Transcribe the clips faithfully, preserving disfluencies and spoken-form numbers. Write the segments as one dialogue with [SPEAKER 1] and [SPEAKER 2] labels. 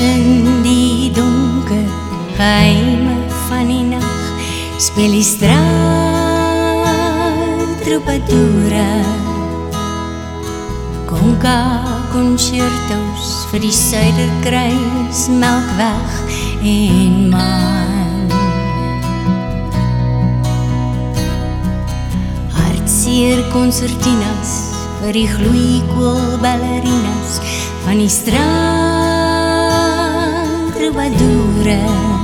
[SPEAKER 1] Tussen die donker geheime van die nacht speel die straat troubadoure, conga concertos vir die Suiderkruis, Melkweg en Maan. Hartseer concertinas vir die gloeikoolballerinas van die straat troubadoure,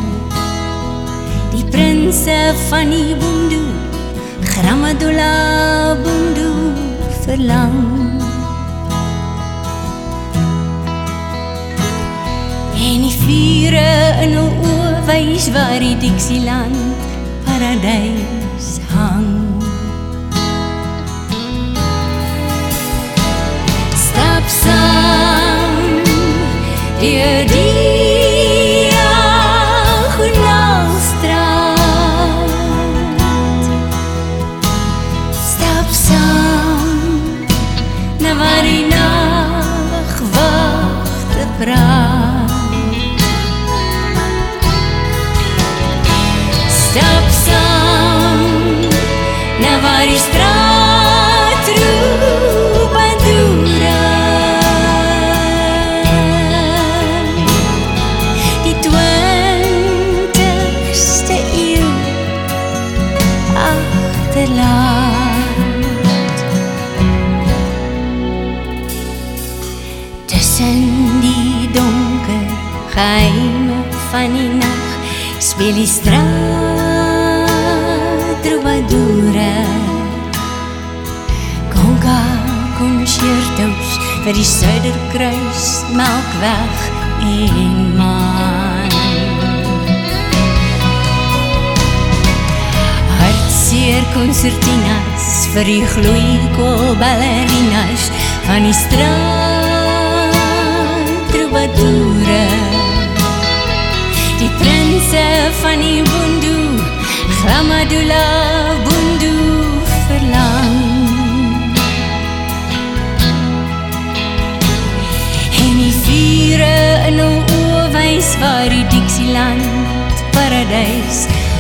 [SPEAKER 1] die prinse van die boendoe, Gramadola boendoe verlang. En die vure in hul oë wys waar die Dixieland paradijs hang. Stap saam deur die Diagonaalstraat, stap saam na waar die nagwagte praat. Stap saam na waar die straat troubadoure, die twintigste eeuw agterlaat. Tussen die donker geheime van die nacht speel die straat troubadoure, conga concertos vir die Suiderkruis, Melkweg en Maan. Hartseer concertinas vir die gloeikoolballerinas van die straat troubadoure, die prinse van die boendoe, Gramadola boendoe verlang. En die vure in hul oë wys waar die Dixieland paradijs